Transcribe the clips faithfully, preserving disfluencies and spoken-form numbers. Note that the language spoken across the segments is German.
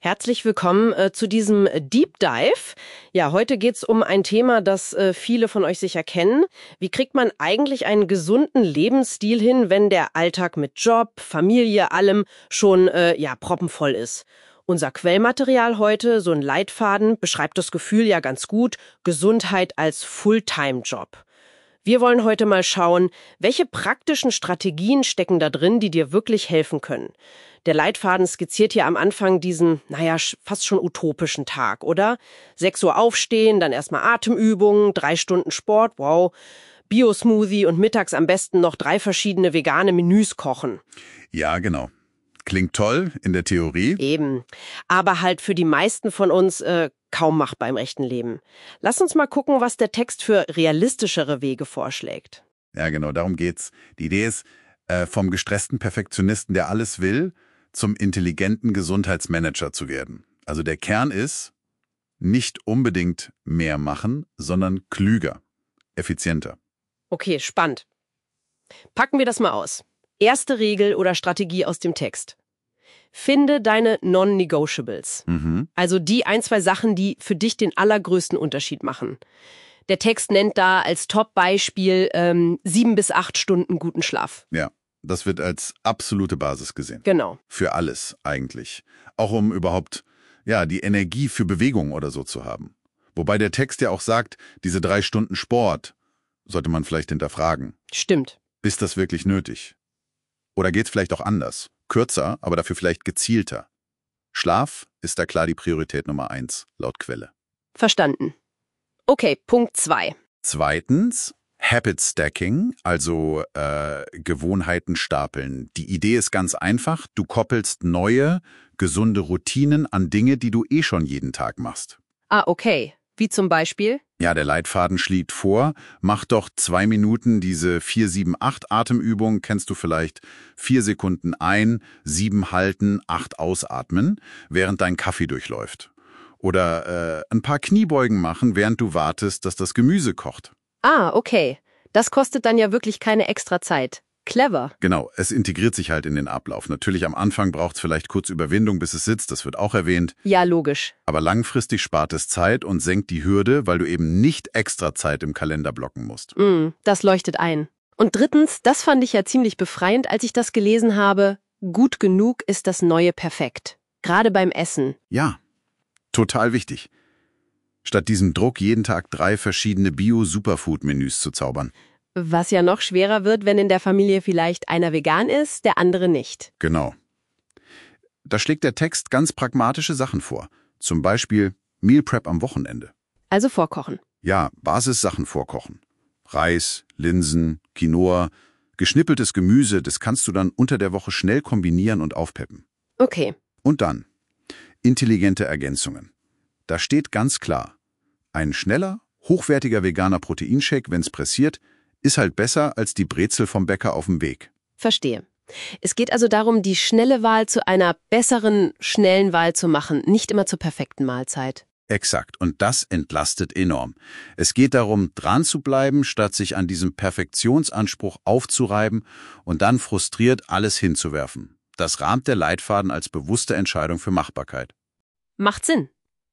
Herzlich willkommen äh, zu diesem Deep Dive. Ja, heute geht's um ein Thema, das äh, viele von euch sicher kennen. Wie kriegt man eigentlich einen gesunden Lebensstil hin, wenn der Alltag mit Job, Familie, allem schon äh, ja proppenvoll ist? Unser Quellmaterial heute, so ein Leitfaden, beschreibt das Gefühl ja ganz gut: Gesundheit als Fulltime-Job. Wir wollen heute mal schauen, welche praktischen Strategien stecken da drin, die dir wirklich helfen können. Der Leitfaden skizziert hier am Anfang diesen, naja, fast schon utopischen Tag, oder? sechs Uhr aufstehen, dann erstmal Atemübungen, drei Stunden Sport, wow, Bio-Smoothie und mittags am besten noch drei verschiedene vegane Menüs kochen. Ja, genau. Klingt toll in der Theorie. Eben. Aber halt für die meisten von uns äh, kaum machbar im echten Leben. Lass uns mal gucken, was der Text für realistischere Wege vorschlägt. Ja, genau, darum geht's. Die Idee ist, äh, vom gestressten Perfektionisten, der alles will, zum intelligenten Gesundheitsmanager zu werden. Also der Kern ist, nicht unbedingt mehr machen, sondern klüger, effizienter. Okay, spannend. Packen wir das mal aus. Erste Regel oder Strategie aus dem Text. Finde deine Non-Negotiables. Mhm. Also die ein, zwei Sachen, die für dich den allergrößten Unterschied machen. Der Text nennt da als Top-Beispiel ähm, sieben bis acht Stunden guten Schlaf. Ja, das wird als absolute Basis gesehen. Genau. Für alles eigentlich. Auch um überhaupt ja, die Energie für Bewegung oder so zu haben. Wobei der Text ja auch sagt, diese drei Stunden Sport sollte man vielleicht hinterfragen. Stimmt. Ist das wirklich nötig? Oder geht's vielleicht auch anders? Kürzer, aber dafür vielleicht gezielter. Schlaf ist da klar die Priorität Nummer eins, laut Quelle. Verstanden. Okay, Punkt zwei. Zweitens, Habit Stacking, also äh, Gewohnheiten stapeln. Die Idee ist ganz einfach, du koppelst neue, gesunde Routinen an Dinge, die du eh schon jeden Tag machst. Ah, okay. Wie zum Beispiel? Ja, der Leitfaden schlägt vor, mach doch zwei Minuten diese vier sieben acht Atemübung, kennst du vielleicht, vier Sekunden ein, sieben halten, acht ausatmen, während dein Kaffee durchläuft. Oder äh, ein paar Kniebeugen machen, während du wartest, dass das Gemüse kocht. Ah, okay. Das kostet dann ja wirklich keine extra Zeit. Clever. Genau, es integriert sich halt in den Ablauf. Natürlich am Anfang braucht es vielleicht kurz Überwindung, bis es sitzt, das wird auch erwähnt. Ja, logisch. Aber langfristig spart es Zeit und senkt die Hürde, weil du eben nicht extra Zeit im Kalender blocken musst. Mm, das leuchtet ein. Und drittens, das fand ich ja ziemlich befreiend, als ich das gelesen habe, gut genug ist das neue Perfekt. Gerade beim Essen. Ja, total wichtig. Statt diesem Druck, jeden Tag drei verschiedene Bio-Superfood-Menüs zu zaubern. Was ja noch schwerer wird, wenn in der Familie vielleicht einer vegan ist, der andere nicht. Genau. Da schlägt der Text ganz pragmatische Sachen vor. Zum Beispiel Meal Prep am Wochenende. Also vorkochen. Ja, Basissachen vorkochen. Reis, Linsen, Quinoa, geschnippeltes Gemüse, das kannst du dann unter der Woche schnell kombinieren und aufpeppen. Okay. Und dann intelligente Ergänzungen. Da steht ganz klar, ein schneller, hochwertiger veganer Proteinshake, wenn's pressiert, ist halt besser als die Brezel vom Bäcker auf dem Weg. Verstehe. Es geht also darum, die schnelle Wahl zu einer besseren, schnellen Wahl zu machen, nicht immer zur perfekten Mahlzeit. Exakt. Und das entlastet enorm. Es geht darum, dran zu bleiben, statt sich an diesem Perfektionsanspruch aufzureiben und dann frustriert alles hinzuwerfen. Das rahmt der Leitfaden als bewusste Entscheidung für Machbarkeit. Macht Sinn.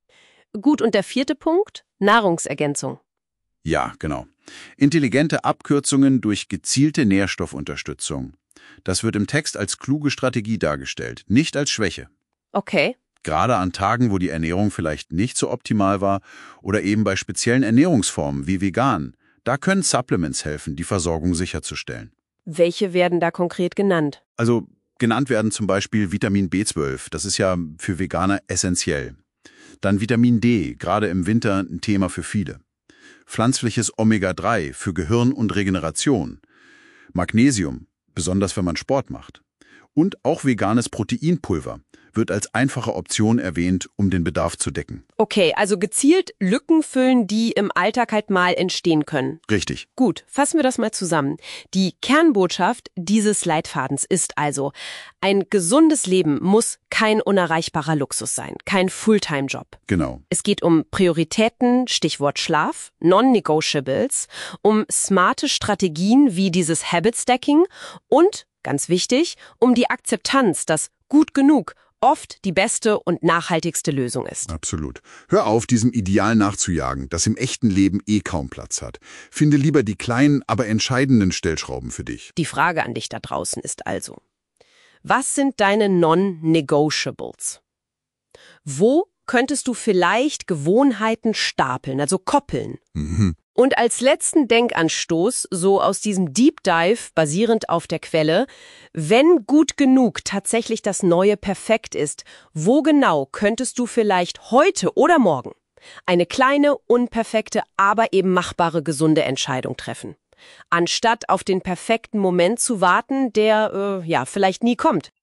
Gut, und der vierte Punkt? Nahrungsergänzung. Ja, genau. Intelligente Abkürzungen durch gezielte Nährstoffunterstützung. Das wird im Text als kluge Strategie dargestellt, nicht als Schwäche. Okay. Gerade an Tagen, wo die Ernährung vielleicht nicht so optimal war oder eben bei speziellen Ernährungsformen wie vegan, da können Supplements helfen, die Versorgung sicherzustellen. Welche werden da konkret genannt? Also genannt werden zum Beispiel Vitamin B zwölf, das ist ja für Veganer essentiell. Dann Vitamin D, gerade im Winter ein Thema für viele. Pflanzliches Omega drei für Gehirn und Regeneration. Magnesium, besonders wenn man Sport macht. Und auch veganes Proteinpulver wird als einfache Option erwähnt, um den Bedarf zu decken. Okay, also gezielt Lücken füllen, die im Alltag halt mal entstehen können. Richtig. Gut, fassen wir das mal zusammen. Die Kernbotschaft dieses Leitfadens ist also, ein gesundes Leben muss kein unerreichbarer Luxus sein, kein Fulltime-Job. Genau. Es geht um Prioritäten, Stichwort Schlaf, Non-Negotiables, um smarte Strategien wie dieses Habit-Stacking und, ganz wichtig, um die Akzeptanz, dass gut genug oft die beste und nachhaltigste Lösung ist. Absolut. Hör auf, diesem Ideal nachzujagen, das im echten Leben eh kaum Platz hat. Finde lieber die kleinen, aber entscheidenden Stellschrauben für dich. Die Frage an dich da draußen ist also: Was sind deine Non-Negotiables? Wo könntest du vielleicht Gewohnheiten stapeln, also koppeln? Mhm. Und als letzten Denkanstoß, so aus diesem Deep Dive basierend auf der Quelle: Wenn gut genug tatsächlich das neue Perfekt ist, wo genau könntest du vielleicht heute oder morgen eine kleine, unperfekte, aber eben machbare, gesunde Entscheidung treffen? Anstatt auf den perfekten Moment zu warten, der, äh, ja, vielleicht nie kommt.